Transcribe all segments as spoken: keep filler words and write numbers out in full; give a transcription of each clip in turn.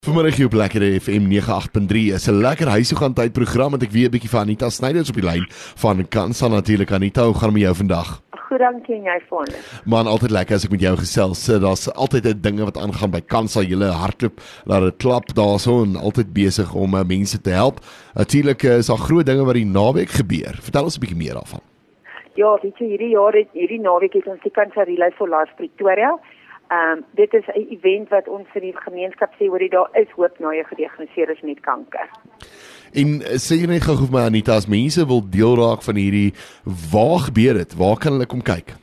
Vanmiddag hier op Lekker F M nege agt punt drie is 'n lekker huishoegaan tyd program wat ek weer 'n bietjie van Anita Snyders op die lyn van Kansa natuurlik. Anita, hoe gaan het met jou vandag? Goed, dankie en jy Fon. Man, altyd lekker as ek met jou gesels. Daar's altyd 'n dinge wat aangaan by Kansa, julle hardloop, laat dit klap daarso en altyd besig om uh, mense te help. Natuurlik uh, is daar groot dinge wat die naweek gebeur. Vertel ons 'n bietjie meer daarvan. Ja, weet jy, hierdie jaar het hierdie naweek het ons die Kansa Relay for Life Pretoria. Ehm um, dit is 'n event wat ons vir die gemeenskap sê hoor jy daar is hoop na jy gediagnoseer is met kanker. En uh, sê jy net gou vir my Anita, as mense wil deel raak van hierdie, waar gebeur dit? Waar kan hulle kom kyk?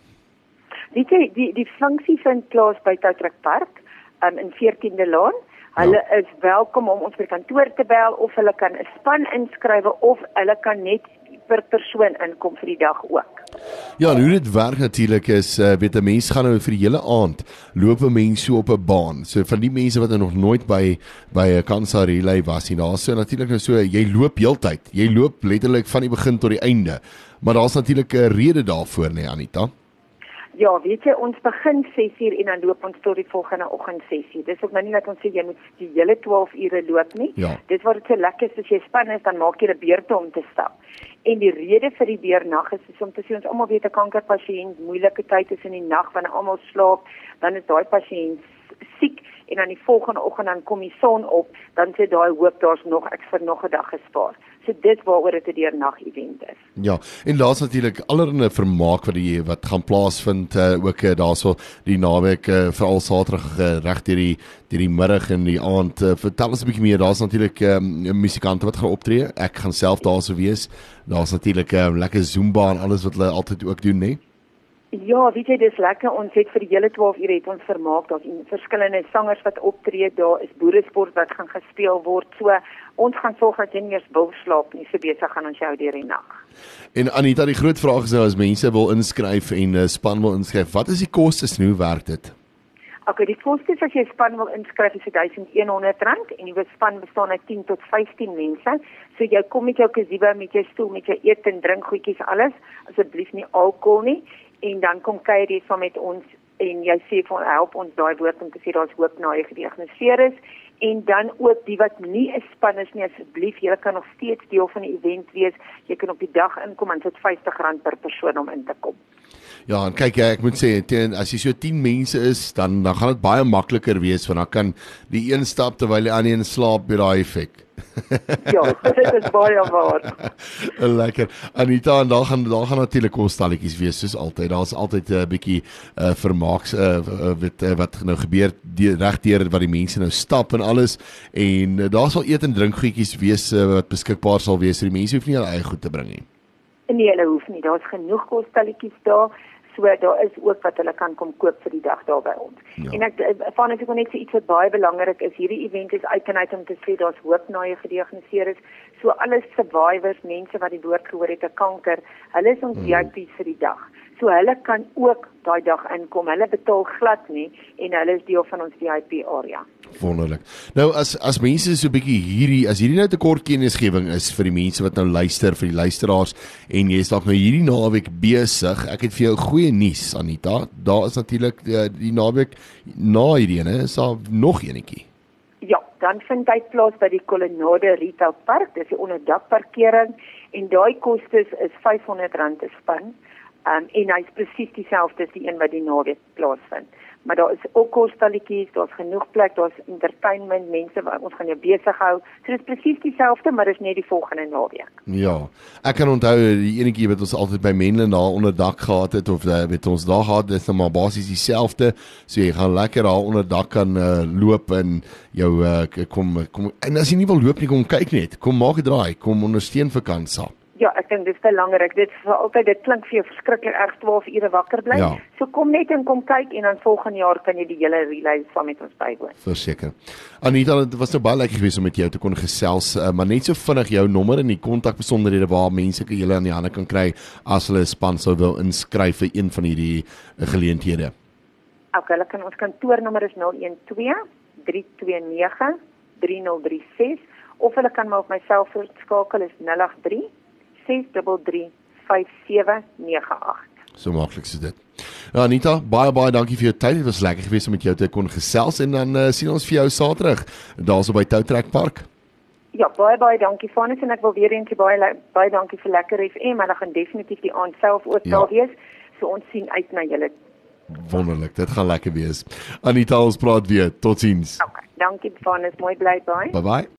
Weet jy, die die funksie vind plaas by Touwtrak Park um, in veertiende Laan. Hulle ja. is welkom om ons by kantoor te bel of hulle kan 'n span inskrywe of hulle kan net per persoon inkom vir die dag ook. Ja, en hoe dit werk natuurlik is, uh, weet 'n mens gaan nou vir die hele aand loop 'n mens so op 'n baan. So van die mense wat nog nooit by by 'n Kansa Relay was nie, daar's so natuurlik nou so jy loop heeltyd. Jy loop letterlik van die begin tot die einde. Maar daar's natuurlik 'n rede daarvoor, nee Anita. Ja, weet jy, ons begin ses uur en dan loop ons tot die volgende oggend ses uur. Dis ook nou nie dat ons sê jy moet die hele twaalf ure loop nie. Ja. Dis wat dit so lekker is as jy span is, dan maak jy 'n beurte om te stap. En die rede vir die deernag is, is om te sê ons almal weet 'n kankerpasiënt, moeilike tyd is in die nag wanneer almal slaap, dan is daai pasiënt siek en dan die volgende oggend dan kom die son op, dan sê daai hoop daar's nog ek vir nog 'n dag gespaar. So dit waaroor dit 'n deernag event is. Ja, en daar's natuurlik allerlei vermaak wat die wat gaan plaasvind uh, ook uh, daarso die naweek uh, veral Saterdag uh, reg deur die deur die middag en die aand. Uh, vertel ons 'n bietjie meer. Daar's natuurlik um, musikante wat gaan optree. Ek gaan self daarso wees. Daar's natuurlik 'n um, lekker Zumba en alles wat hulle altyd ook doen, né? Ja, weet jy, dis lekker. Ons het vir die hele twaalf ure het ons vermaak. Daar's verskillende sangers wat optree. Daar is boeresport wat gaan gespeel word. So ons gaan sorg dat jy nie eers wil slaap nie. So besig gaan ons jou deur die nag. En Anita, die groot vraag is nou as mense wil inskryf en uh, span wil inskryf, wat is die kostes en hoe werk dit? Okay, die kostes as jy span wil inskryf is duisend een honderd rand en die span bestaan uit tien tot vyftien mense. So jy kom met jou kasiba, met jou stoel, met jou eet en drinkgoedjies alles. Asseblief nie alkohol nie. En dan kom kuier jy saam met ons en jy sê van help ons daai woord om te sê daar's hoop na jy gediagnoseer is. En dan ook die wat nie 'n span is nie, asseblief, jy kan nog steeds deel van die event wees. Jy kan op die dag inkom en dit is vyftig rand per persoon om in te kom. Ja, en kyk ek moet sê ten, as jy so tien mense is, dan dan gaan dit baie makliker wees want dan kan die een stap terwyl die ander een slaap met daai effek. Ja, dit is baie waar. Lekker. Anita, en daar gaan daar gaan natuurlik kostalletjies wees soos altyd. Daar's altyd 'n uh, bietjie uh, vermaaks uh, wat uh, wat nou gebeur regdeur wat die mense nou stap en alles en uh, daar sal eet en drinkgoedjies wees uh, wat beskikbaar sal wees. So die mense hoef nie hulle eie goed te bring nie. Nee, hulle hoef nie. Daar's genoeg kostalletjies daar. So daar is ook wat hulle kan kom koop vir die dag daar by ons. Ja. En ek van ek net so iets wat baie belangrik is, hierdie event is uit en uit om te sê daar's hoop na jy gediagnoseer is. So alle survivors, mense wat die woord gehoor het 'n kanker, hulle is ons hmm. V I P's vir die dag. So hulle kan ook daai dag inkom. Hulle betaal glad nie en hulle is deel van ons V I P area. Wonderlik. Nou as as mense so 'n bietjie hierdie as hierdie nou 'n kort kennisgewing is vir die mense wat nou luister, vir die luisteraars en jy is dalk nou hierdie naweek besig. Ek het vir jou goeie nuus Anita. Daar is natuurlik die, die naweek na hierdie ene is daar nog enetjie. Ja, dan vind hy plaas by die Colonnade Retail Park. Dis 'n onderdakparkering en daai kostes is vyfhonderd rand per span. Um, en hy's presies dieselfde as die een wat die naweek plaasvind. Maar daar is ook kostalletjies, daar's genoeg plek, daar's entertainment, mense wat ons gaan jou besig hou. So dit is presies dieselfde, maar dis net die volgende naweek. Ja. Ek kan onthou die enetjie wat ons altyd by Menlyn daar onder dak gehad het of uh, weet ons daar gehad, dis nou maar basies dieselfde. So jy gaan lekker daar onder dak kan uh, loop en jou uh, kom kom en as jy nie wil loop nie, kom kyk net. Kom maak 'n draai, kom ondersteun vir Kansa. Ja, ek dink dis belangrik. Dit vir altyd dit klink vir jou verskriklik erg twaalf ure wakker bly. Ja. So kom net en kom kyk en dan volgende jaar kan jy die hele relay saam met ons bywoon. Verseker. Anita, dit was nou baie lekker geweest om met jou te kon gesels, uh, maar net so vinnig jou nommer en die kontakbesonderhede waar mense kan julle aan die hande kan kry as hulle 'n span sou wil inskryf vir een van hierdie uh, geleenthede. Okay, hulle kan ons kantoornommer is nul een twee drie twee nege drie nul drie ses of hulle kan my op my selfoon skakel is nul agt drie ses drie drie vyf sewe nege agt. So maklik so dit. Ja, Anita, baie baie dankie vir jou tyd. Dit was lekker geweest om met jou te kon gesels en dan uh, sien ons vir jou Saterdag daarso by Touwtrek Park. Ja, baie baie dankie Vanus en ek wil weer eens baie baie dankie vir Lekker F M. Hulle gaan definitief die aand self ook daar ja. wees. So ons sien uit na julle. Wonderlik, dit gaan lekker wees. Anita, ons praat weer. Totsiens. Okay, dankie Vanus, mooi bly bye. Bye bye.